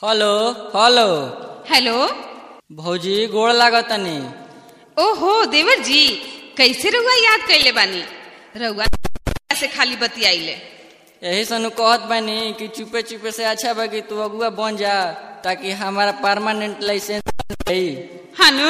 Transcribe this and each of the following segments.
Hello hello hello. भौजी गोड़ लागतनी। ओहो देवर जी, कैसे रउआ याद कैले बानी? रउआ से खाली बतियाइले। यही सनु कहत बानी कि चुपे चुपे से अच्छा बा कि तू अगुआ बन जा, ताकि हमारा परमानेंट लाइसेंस रही। हानु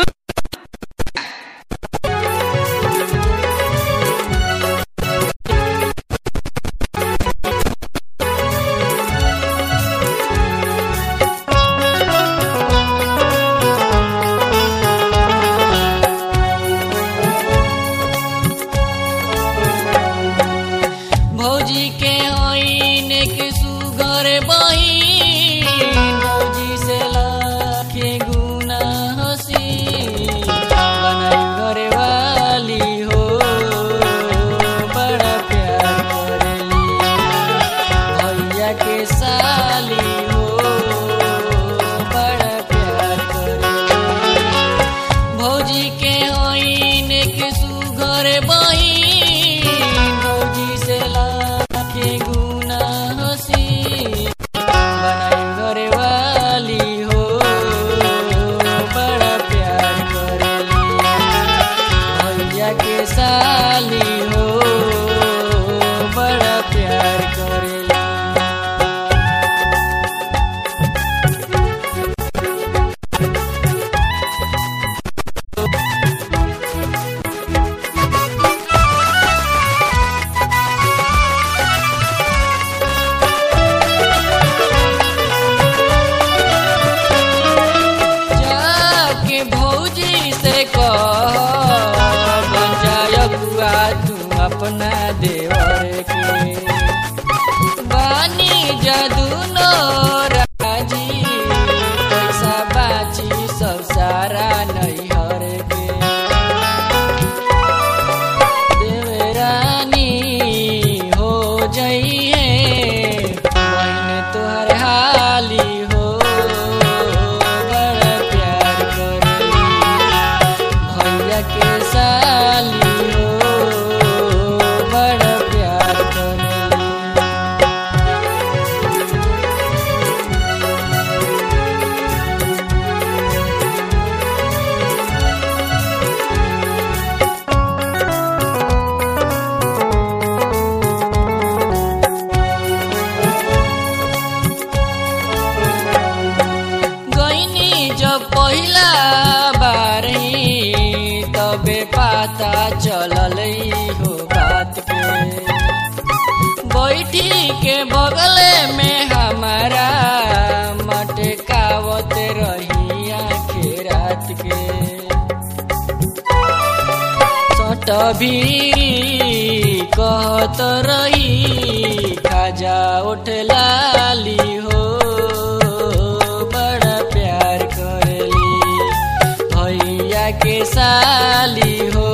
भौजी के होइन के सुगर बहिन, भौजी से लाखे गुना हसी बनाई घरे वाली हो, बड़ा प्यार करेली भैया के साली हो, बड़ा प्यार करेली। भौजी के होइन के सुगर बहिन, भौजी से लाखे गुना हसी बनाई घरे वाली हो, बड़ा प्यार करेली भैया के साली हो, बड़ा प्यार करेली। जाके भौजी से कह बन जाय बुआ तू अपना देवर के, बानी जदुनो राजी पैसा बाची सब सारा नैहर के। देवरानी हो जइहे बहन तोहर हाली हो, बड़ा प्यार करेली भैया के साली हो, बड़ा प्यार करेली। गईनी जब पहिला बार ही तबे पता चलल हो बात के, बैठी के बगले में हमारा मटकावत रही आखे रात के। सटभीरी कहत रही खाजा उठ लाली हो, बड़ा प्यार करेली भैया के साली हो,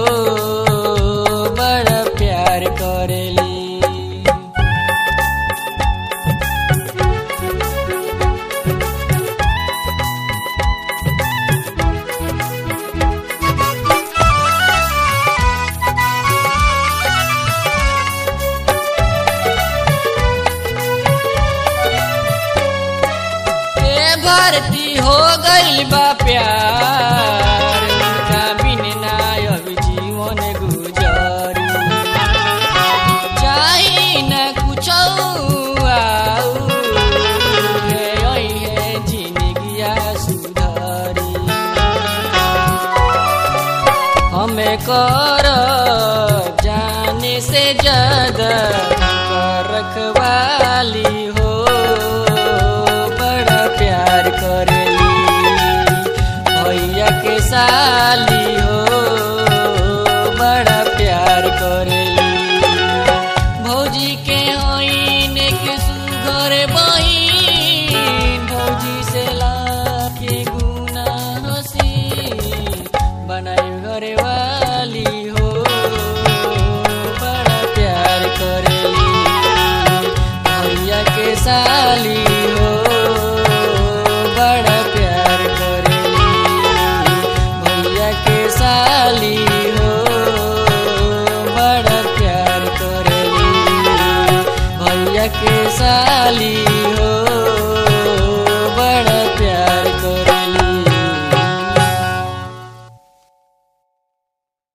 बड़ा प्यार करेली। भर्ती हो गइल बा प्यार, उनका बिन ना अब जीवन गुजारी। चाही न कुछ आऊ है जिंदगिया सुधारी। हमें कर जाने से ज्यादा कर रखवाली हो, बड़ा प्यार करेली भैया के साली हो, बड़ा प्यार करेली। भौजी के होइन के सुगर बहिन, भौजी से लाखे गुना हसी बनाई घरे वाली हो, बड़ा प्यार करेली भैया के साली हो, बड़ा प्यार करेली भैया के साली हो, बड़ा प्यार करेली भैया के साली हो।